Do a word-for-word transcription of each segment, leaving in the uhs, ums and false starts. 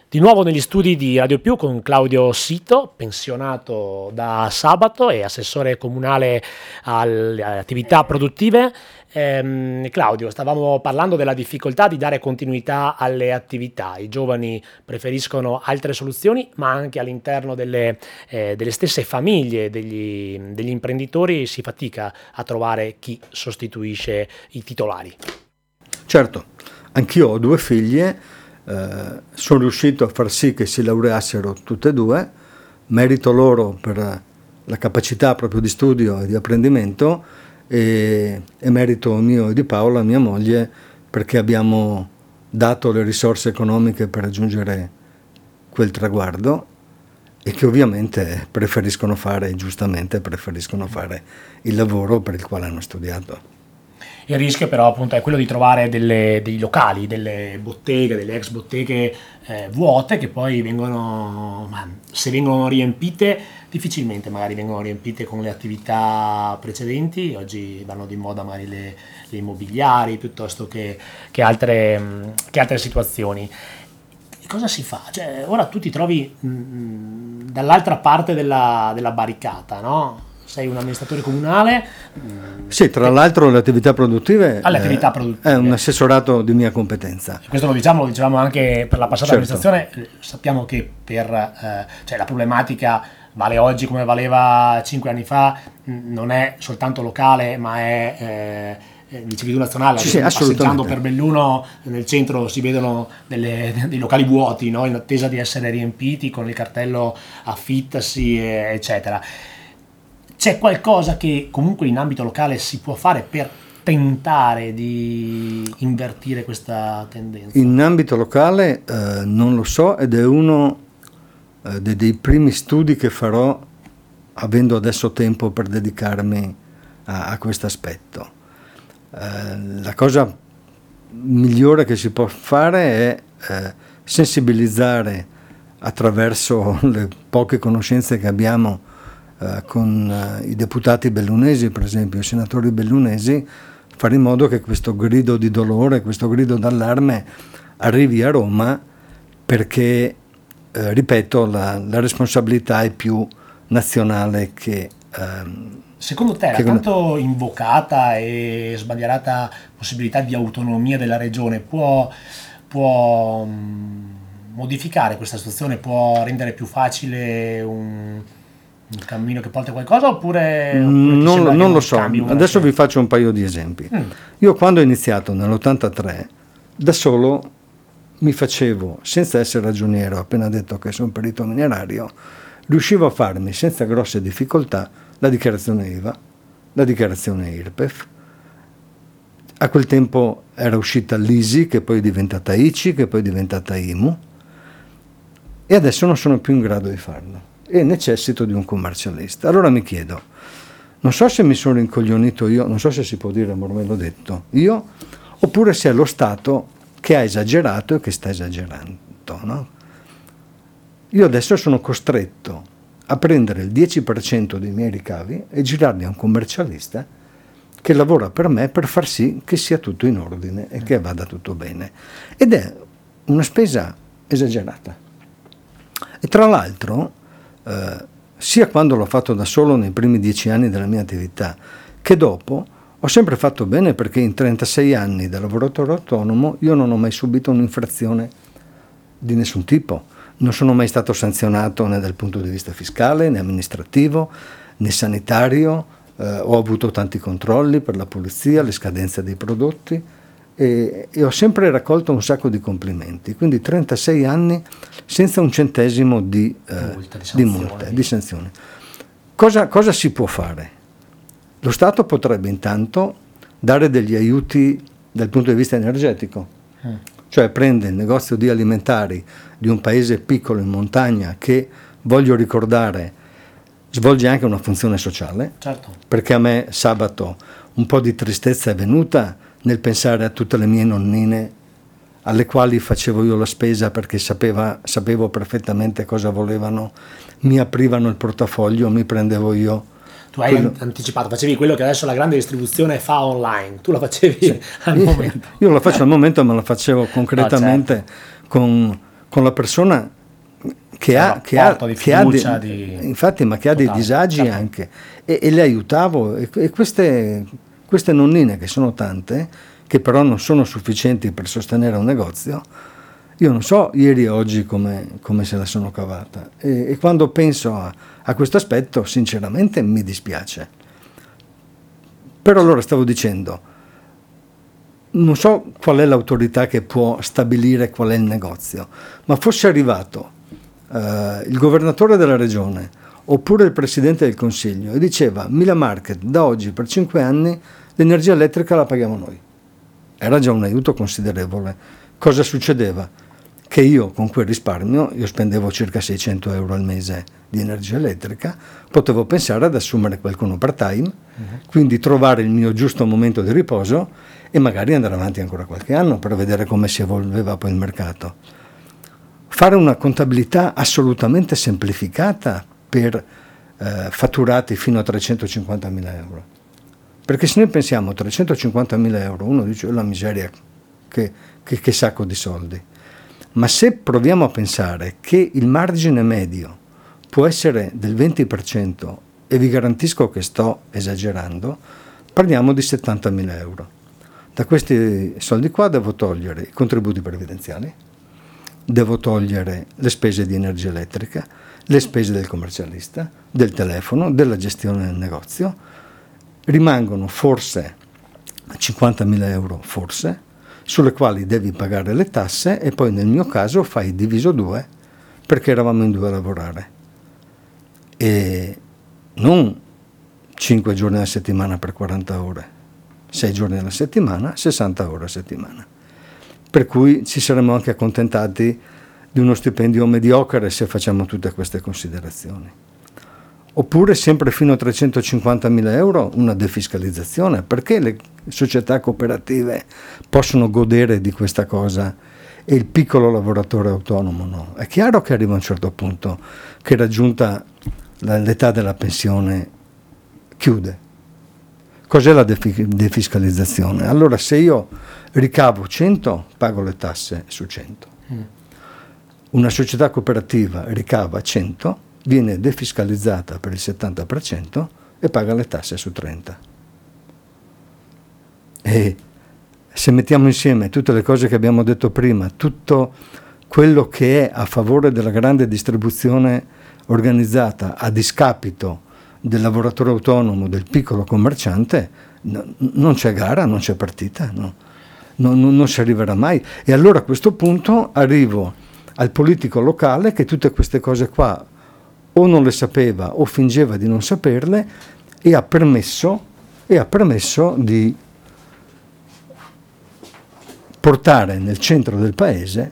Di nuovo negli studi di Radio Più con Claudio Sito, pensionato da sabato e assessore comunale alle attività produttive. Ehm, Claudio, stavamo parlando della difficoltà di dare continuità alle attività. I giovani preferiscono altre soluzioni, ma anche all'interno delle, eh, delle stesse famiglie degli, degli imprenditori si fatica a trovare chi sostituisce i titolari. Certo, anch'io ho due figlie. Uh, sono riuscito a far sì che si laureassero tutte e due, merito loro per la capacità proprio di studio e di apprendimento e, e merito mio e di Paola, mia moglie, perché abbiamo dato le risorse economiche per raggiungere quel traguardo e che ovviamente preferiscono fare, giustamente preferiscono fare il lavoro per il quale hanno studiato. Il rischio però appunto è quello di trovare delle, dei locali, delle botteghe, delle ex botteghe eh, vuote che poi vengono, se vengono riempite, difficilmente magari vengono riempite con le attività precedenti. Oggi vanno di moda magari le, le immobiliari piuttosto che, che, altre, che altre situazioni. E cosa si fa? Cioè, ora tu ti trovi mh, dall'altra parte della, della barricata, no? Sei un amministratore comunale. Sì, tra l'altro le attività produttive, alle attività produttive. È un assessorato di mia competenza. Questo lo diciamo, lo dicevamo anche per la passata Certo. amministrazione. Sappiamo che per eh, cioè la problematica vale oggi come valeva cinque anni fa, non è soltanto locale, ma è eh, di civiltà nazionale. Sì, sì, passeggiando per Belluno nel centro si vedono delle, dei locali vuoti, no? In attesa di essere riempiti con il cartello affittasi, eccetera. C'è qualcosa che comunque in ambito locale si può fare per tentare di invertire questa tendenza? In ambito locale eh, non lo so, ed è uno eh, dei, dei primi studi che farò avendo adesso tempo per dedicarmi a, a questo aspetto. Eh, la cosa migliore che si può fare è eh, sensibilizzare attraverso le poche conoscenze che abbiamo Uh, con uh, i deputati bellunesi, per esempio, i senatori bellunesi, fare in modo che questo grido di dolore, questo grido d'allarme arrivi a Roma, perché, uh, ripeto, la, la responsabilità è più nazionale che... Uh, Secondo te la tanto invocata e sbandierata possibilità di autonomia della regione può, può mh, modificare questa situazione, può rendere più facile un... un cammino che porta a qualcosa, oppure, oppure non, non lo so, adesso vi faccio un paio di esempi. mm. Io quando ho iniziato nell'ottantatré da solo mi facevo, senza essere ragioniero, ho appena detto che sono perito minerario, riuscivo a farmi senza grosse difficoltà la dichiarazione I V A, la dichiarazione I R P E F. A quel tempo era uscita l'I S I, che poi è diventata I C I, che poi è diventata I M U, e adesso non sono più in grado di farlo e necessito di un commercialista. Allora mi chiedo, non so se mi sono rincoglionito io, non so se si può dire, ma ormai l'ho detto io, oppure se è lo Stato che ha esagerato e che sta esagerando, no? Io adesso sono costretto a prendere il dieci per cento dei miei ricavi e girarli a un commercialista che lavora per me per far sì che sia tutto in ordine e che vada tutto bene, ed è una spesa esagerata. E tra l'altro Uh, sia quando l'ho fatto da solo nei primi dieci anni della mia attività che dopo, ho sempre fatto bene, perché in trentasei anni da lavoratore autonomo io non ho mai subito un'infrazione di nessun tipo, non sono mai stato sanzionato né dal punto di vista fiscale né amministrativo né sanitario, uh, ho avuto tanti controlli per la pulizia, le scadenze dei prodotti e, e ho sempre raccolto un sacco di complimenti, quindi trentasei anni senza un centesimo di, eh, multa, di, di multe, di sanzioni. Cosa, cosa si può fare? Lo Stato potrebbe intanto dare degli aiuti dal punto di vista energetico, mm. cioè prende il negozio di alimentari di un paese piccolo in montagna che, voglio ricordare, svolge anche una funzione sociale, certo. Perché a me sabato un po' di tristezza è venuta nel pensare a tutte le mie nonnine alle quali facevo io la spesa, perché sapeva, sapevo perfettamente cosa volevano, mi aprivano il portafoglio, mi prendevo io. Tu hai quello... anticipato, facevi quello che adesso la grande distribuzione fa online, tu la facevi sì. al io, momento. Io la faccio al momento, ma la facevo concretamente, no, certo. con, con la persona che ha, che ha, di che ha fiducia, de, di... infatti, ma che ha totale, dei disagi certo. anche, e, e le aiutavo, e, e queste, queste nonnine, che sono tante, che però non sono sufficienti per sostenere un negozio, io non so ieri e oggi come, come se la sono cavata, e, e quando penso a, a questo aspetto sinceramente mi dispiace. Però allora stavo dicendo, non so qual è l'autorità che può stabilire qual è il negozio, ma fosse arrivato eh, il governatore della regione oppure il presidente del consiglio e diceva: Mila Market, da oggi per cinque anni l'energia elettrica la paghiamo noi, era già un aiuto considerevole. Cosa succedeva? Che io con quel risparmio, io spendevo circa seicento euro al mese di energia elettrica, potevo pensare ad assumere qualcuno part-time, uh-huh. quindi trovare il mio giusto momento di riposo e magari andare avanti ancora qualche anno per vedere come si evolveva poi il mercato. Fare una contabilità assolutamente semplificata per eh, fatturati fino a trecentocinquantamila euro. Perché se noi pensiamo a trecentocinquantamila euro, uno dice: la miseria, che, che, che sacco di soldi. Ma se proviamo a pensare che il margine medio può essere del venti per cento, e vi garantisco che sto esagerando, parliamo di settantamila euro. Da questi soldi qua devo togliere i contributi previdenziali, devo togliere le spese di energia elettrica, le spese del commercialista, del telefono, della gestione del negozio. Rimangono forse cinquantamila euro, forse, sulle quali devi pagare le tasse, e poi nel mio caso fai diviso due, perché eravamo in due a lavorare, e non cinque giorni alla settimana per quaranta ore, sei giorni alla settimana, sessanta ore a settimana, per cui ci saremmo anche accontentati di uno stipendio mediocre se facciamo tutte queste considerazioni. Oppure sempre fino a trecentocinquantamila euro una defiscalizzazione. Perché le società cooperative possono godere di questa cosa e il piccolo lavoratore autonomo no? È chiaro che arriva a un certo punto che, raggiunta l'età della pensione, chiude. Cos'è la defi- defiscalizzazione? Allora, se io ricavo cento, pago le tasse su cento. Mm. Una società cooperativa ricava cento, viene defiscalizzata per il settanta per cento e paga le tasse su trenta. E se mettiamo insieme tutte le cose che abbiamo detto prima, tutto quello che è a favore della grande distribuzione organizzata a discapito del lavoratore autonomo, del piccolo commerciante, no, non c'è gara, non c'è partita, no. non, non, non si arriverà mai. E allora a questo punto arrivo al politico locale che tutte queste cose qua o non le sapeva o fingeva di non saperle, e ha permesso, e ha permesso di portare nel centro del paese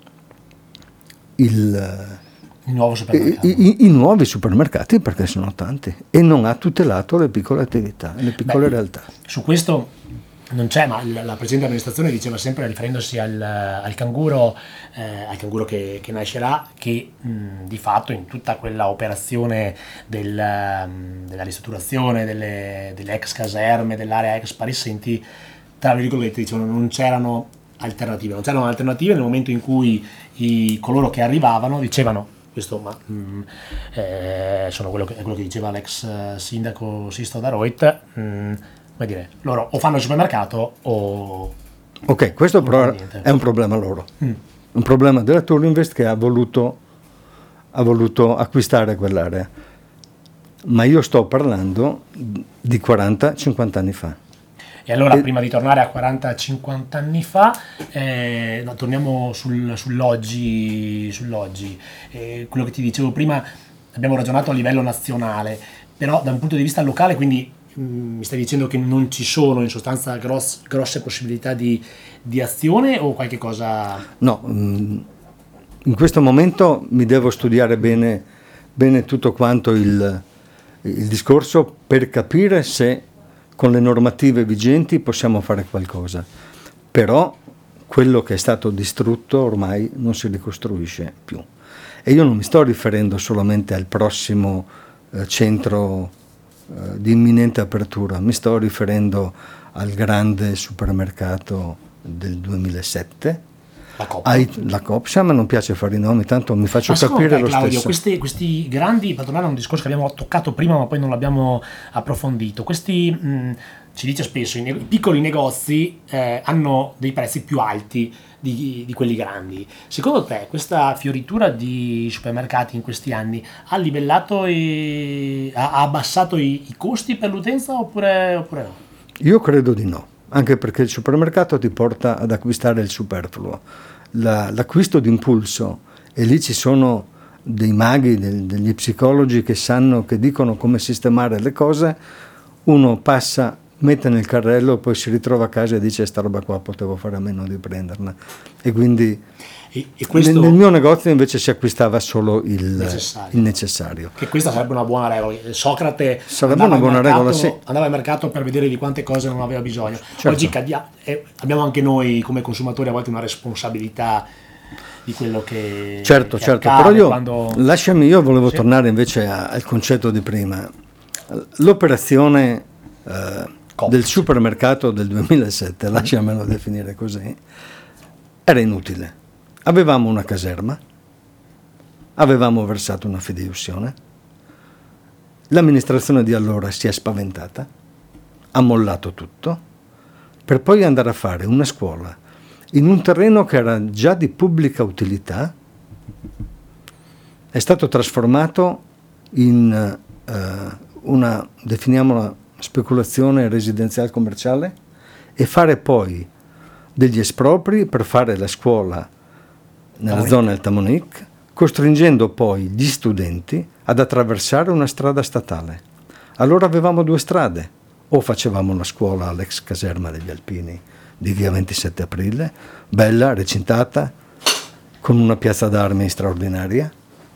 il, il nuovo supermercato. I, i, i nuovi supermercati, perché sono tanti, e non ha tutelato le piccole attività, le piccole Beh, realtà. Su questo non c'è, ma la Presidente dell'amministrazione diceva sempre, riferendosi al, al canguro, eh, al canguro che, che nascerà, che mh, di fatto in tutta quella operazione del, um, della ristrutturazione delle, delle ex caserme, dell'area ex Parisenti, tra virgolette, dicevano non c'erano alternative, non c'erano alternative nel momento in cui i, coloro che arrivavano dicevano, questo ma, mh, eh, sono quello che, quello che diceva l'ex sindaco Sisto Daroit, mh, come dire, loro o fanno il supermercato o... Ok, questo però è un problema loro, mm. un problema della Turinvest che ha voluto, ha voluto acquistare quell'area, ma io sto parlando di quaranta cinquanta anni fa. E allora e... prima di tornare a quaranta cinquanta anni fa, eh, no, torniamo sul, sull'oggi, sull'oggi. Eh, quello che ti dicevo prima, abbiamo ragionato a livello nazionale, però da un punto di vista locale, quindi mi stai dicendo che non ci sono in sostanza gross, grosse possibilità di, di azione o qualche cosa? No, in questo momento mi devo studiare bene, bene tutto quanto il, il discorso per capire se con le normative vigenti possiamo fare qualcosa. Però quello che è stato distrutto ormai non si ricostruisce più. E io non mi sto riferendo solamente al prossimo eh, centro di imminente apertura, mi sto riferendo al grande supermercato del duemilasette, La Coop. Hai, la Coop, sì, a me non piace fare i nomi, tanto mi faccio ma capire te, lo Claudio, stesso. Questi, questi grandi, per tornare a un discorso che abbiamo toccato prima ma poi non l'abbiamo approfondito, questi, mh, ci dice spesso, i, ne- i piccoli negozi eh, hanno dei prezzi più alti di, di quelli grandi. Secondo te questa fioritura di supermercati in questi anni ha livellato e ha, ha abbassato i, i costi per l'utenza oppure, oppure no? Io credo di no, anche perché il supermercato ti porta ad acquistare il superfluo. La, l'acquisto d'impulso, e lì ci sono dei maghi, del, degli psicologi che sanno, che dicono come sistemare le cose. Uno passa, mette nel carrello, poi si ritrova a casa e dice sta roba qua potevo fare a meno di prenderla, e quindi e, e questo nel, nel mio negozio invece si acquistava solo il necessario. il necessario. Che questa sarebbe una buona regola. Socrate sarebbe una buona mercato, regola, sì. andava al mercato per vedere di quante cose non aveva bisogno. Certo. Oggi cadia, eh, abbiamo anche noi come consumatori a volte una responsabilità di quello che certo che certo accade però io quando... lasciami io volevo sì. tornare invece a, al concetto di prima. L'operazione eh, del supermercato del duemilasette, mm. lasciamelo definire così, era inutile. Avevamo una caserma, avevamo versato una fideiussione, l'amministrazione di allora si è spaventata, ha mollato tutto, per poi andare a fare una scuola in un terreno che era già di pubblica utilità. È stato trasformato in uh, una, definiamola, speculazione residenziale commerciale, e fare poi degli espropri per fare la scuola nella Tamonic. zona del Tamonic, costringendo poi gli studenti ad attraversare una strada statale. Allora avevamo due strade: o facevamo una scuola all'ex caserma degli Alpini di via ventisette aprile, bella, recintata, con una piazza d'armi straordinaria,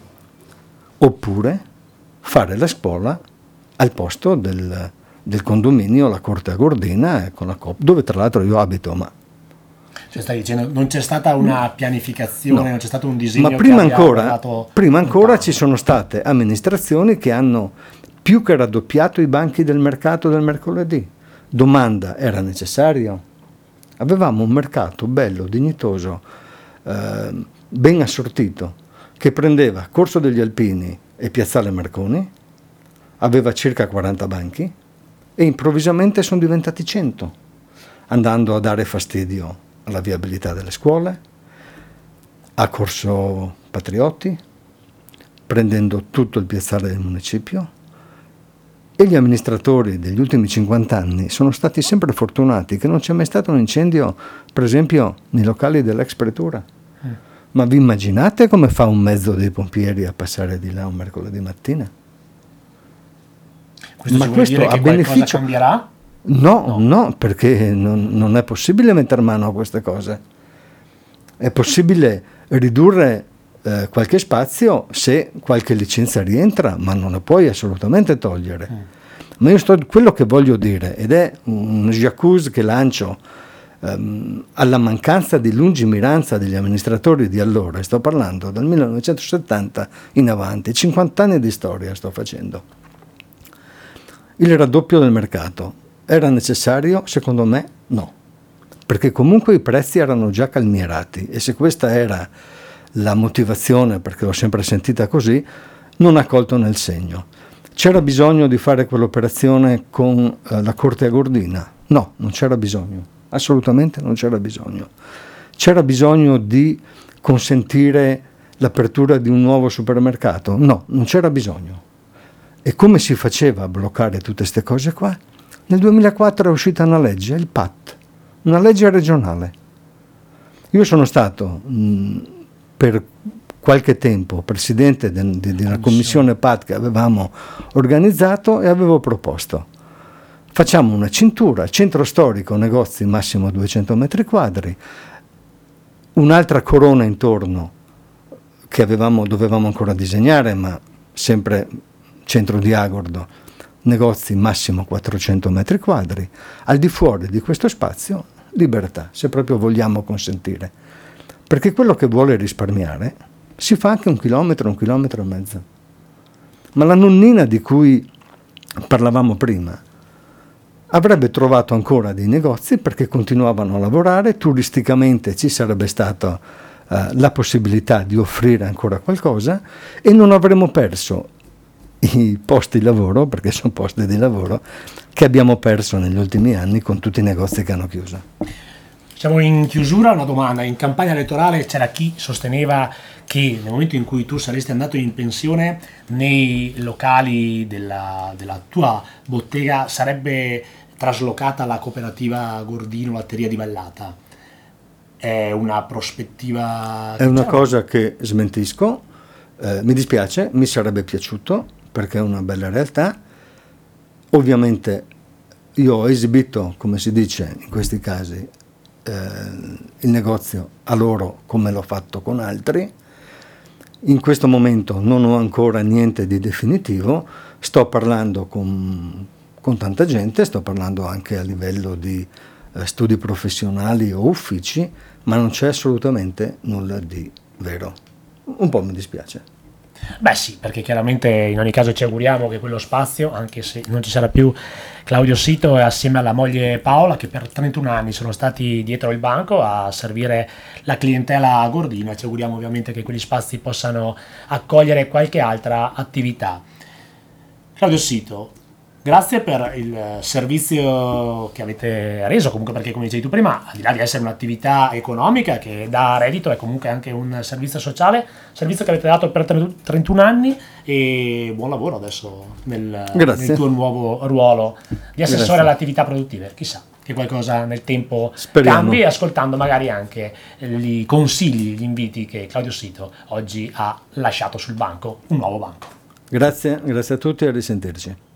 oppure fare la scuola al posto del, del condominio La Corte Agordina, con la Coop, dove tra l'altro io abito. Ma cioè stai dicendo non c'è stata una pianificazione, no. non c'è stato un disegno. Ma prima ancora, prima ancora ci sono state amministrazioni che hanno più che raddoppiato i banchi del mercato del mercoledì. Domanda: era necessario? Avevamo un mercato bello, dignitoso, eh, ben assortito, che prendeva Corso degli Alpini e Piazzale Marconi, aveva circa quaranta banchi, e improvvisamente sono diventati cento, andando a dare fastidio alla viabilità delle scuole, a Corso Patriotti, prendendo tutto il piazzale del municipio. E gli amministratori degli ultimi cinquanta anni sono stati sempre fortunati che non c'è mai stato un incendio, per esempio, nei locali dell'ex pretura. Mm. Ma vi immaginate come fa un mezzo dei pompieri a passare di là un mercoledì mattina? Questo Ma ci questo vuol dire a che beneficio cambierà? No, no, no, perché non, non è possibile mettere mano a queste cose. È possibile ridurre eh, qualche spazio se qualche licenza rientra, ma non la puoi assolutamente togliere. Mm. Ma io sto, quello che voglio dire, ed è un j'accuse che lancio ehm, alla mancanza di lungimiranza degli amministratori di allora, sto parlando dal millenovecentosettanta in avanti, cinquanta anni di storia sto facendo. Il raddoppio del mercato era necessario? Secondo me no, perché comunque i prezzi erano già calmierati, e se questa era la motivazione, perché l'ho sempre sentita così, non ha colto nel segno. C'era bisogno di fare quell'operazione con eh, la Corte Agordina? No, non c'era bisogno, assolutamente non c'era bisogno. C'era bisogno di consentire l'apertura di un nuovo supermercato? No, non c'era bisogno. E come si faceva a bloccare tutte queste cose qua? Nel duemilaquattro è uscita una legge, il P A T, una legge regionale. Io sono stato mh, per qualche tempo presidente de, de, di una commissione P A T che avevamo organizzato, e avevo proposto: facciamo una cintura, centro storico, negozi massimo duecento metri quadri, un'altra corona intorno che avevamo, dovevamo ancora disegnare, ma sempre centro di Agordo, negozi massimo quattrocento metri quadri, al di fuori di questo spazio libertà, se proprio vogliamo consentire, perché quello che vuole risparmiare si fa anche un chilometro, un chilometro e mezzo. Ma la nonnina di cui parlavamo prima avrebbe trovato ancora dei negozi perché continuavano a lavorare, turisticamente ci sarebbe stata uh, la possibilità di offrire ancora qualcosa e non avremmo perso i posti di lavoro, perché sono posti di lavoro, che abbiamo perso negli ultimi anni con tutti i negozi che hanno chiuso. Siamo in chiusura, una domanda. In campagna elettorale c'era chi sosteneva che nel momento in cui tu saresti andato in pensione nei locali della, della tua bottega sarebbe traslocata la cooperativa Gordino Latteria di Vallata. È una prospettiva... È una cosa che smentisco, eh, mi dispiace, mi sarebbe piaciuto perché è una bella realtà. Ovviamente io ho esibito, come si dice in questi casi, il negozio a loro come l'ho fatto con altri. In questo momento non ho ancora niente di definitivo, sto parlando con, con tanta gente, sto parlando anche a livello di eh, studi professionali o uffici, ma non c'è assolutamente nulla di vero. Un po' mi dispiace. Beh sì, perché chiaramente in ogni caso ci auguriamo che quello spazio, anche se non ci sarà più Claudio Sito e assieme alla moglie Paola, che per trentuno anni sono stati dietro il banco a servire la clientela gordina, ci auguriamo ovviamente che quegli spazi possano accogliere qualche altra attività. Claudio Sito, grazie per il servizio che avete reso, comunque perché come dicevi tu prima, al di là di essere un'attività economica che dà reddito, è comunque anche un servizio sociale, servizio che avete dato per trentuno anni e buon lavoro adesso nel, nel tuo nuovo ruolo di assessore Grazie. alle attività produttive. Chissà che qualcosa nel tempo Speriamo. cambi, ascoltando magari anche i consigli, gli inviti che Claudio Sito oggi ha lasciato sul banco, un nuovo banco. Grazie, grazie a tutti e a risentirci.